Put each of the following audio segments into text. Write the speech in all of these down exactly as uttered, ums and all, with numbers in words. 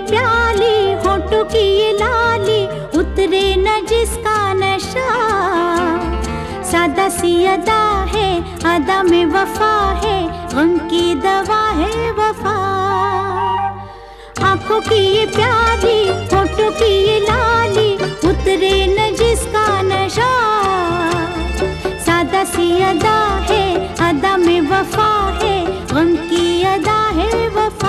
प्याली, होठों की ये लाली, उतरे न जिसका नशा। सादा सी अदा है, अदा में वफा है, गम की दवा है वफा। आंखों की ये प्याली, होठों की ये लाली, उतरे न जिसका नशा। सादा सी अदा है, अदा में वफा है, गम की अदा है वफा।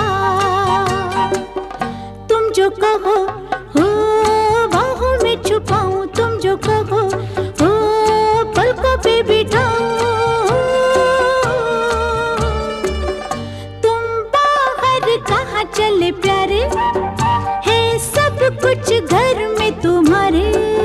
तुम जो कहो हो बाहों में छुपाऊं, तुम जो कहो हो पलकों पे बिठाऊं। तुम बाहर कहाँ चले प्यारे, है सब कुछ घर में तुम्हारे।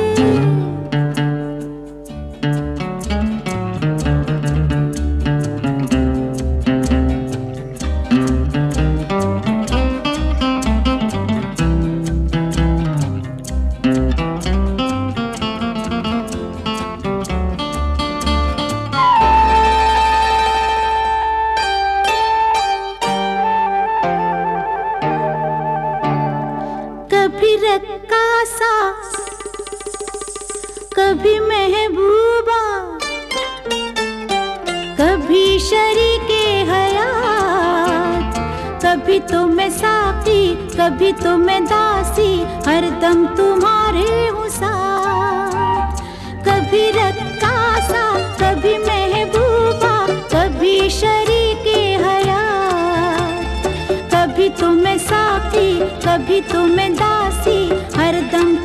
कभी रक्कासा, कभी महबूबा, कभी शरीके हयात। कभी तो मैं साकी, कभी तो मैं दासी, हरदम तुम्हारे हूँ साथ। कभी रक्कासा, कभी महबूबा, कभी शरीके हयात। कभी तो मैं साकी, कभी तो मैं दासी, हरदम